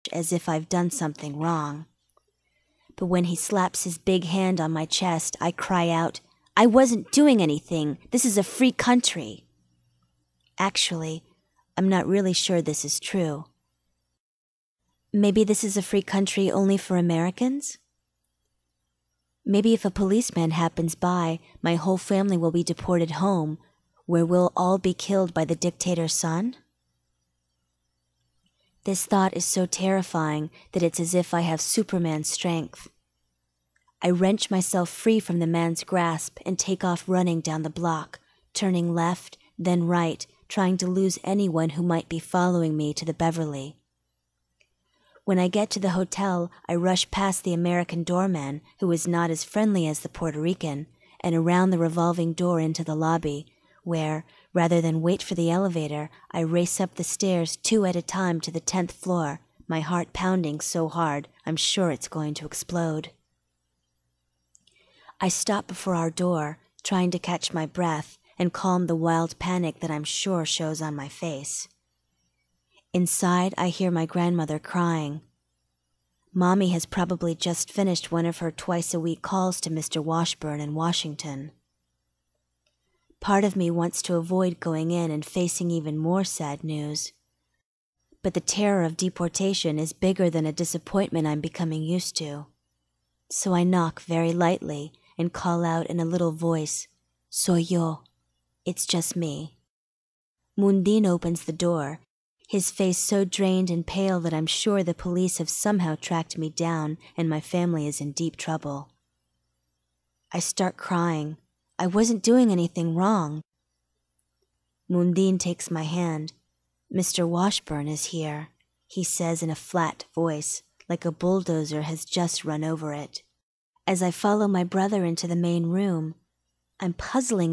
as if I've done something wrong. But when he slaps his big hand on my chest, I cry out, "I wasn't doing anything. This is a free country." Actually, I'm not really sure this is true. Maybe this is a free country only for Americans? Maybe if a policeman happens by, my whole family will be deported home, where we'll all be killed by the dictator's son? This thought is so terrifying that it's as if I have Superman strength. I wrench myself free from the man's grasp and take off running down the block, turning left, then right, trying to lose anyone who might be following me to the Beverly. When I get to the hotel, I rush past the American doorman, who is not as friendly as the Puerto Rican, and around the revolving door into the lobby, where, rather than wait for the elevator, I race up the stairs 2 at a time to the 10th floor, my heart pounding so hard I'm sure it's going to explode. I stop before our door, trying to catch my breath and calm the wild panic that I'm sure shows on my face. Inside, I hear my grandmother crying. Mommy has probably just finished one of her twice-a-week calls to Mr. Washburn in Washington. Part of me wants to avoid going in and facing even more sad news. But the terror of deportation is bigger than a disappointment I'm becoming used to. So I knock very lightly and call out in a little voice, "Soy yo." It's just me. Mundin opens the door, his face so drained and pale that I'm sure the police have somehow tracked me down and my family is in deep trouble. I start crying. I wasn't doing anything wrong. Mundin takes my hand. "Mr. Washburn is here," he says in a flat voice, like a bulldozer has just run over it. As I follow my brother into the main room, I'm puzzling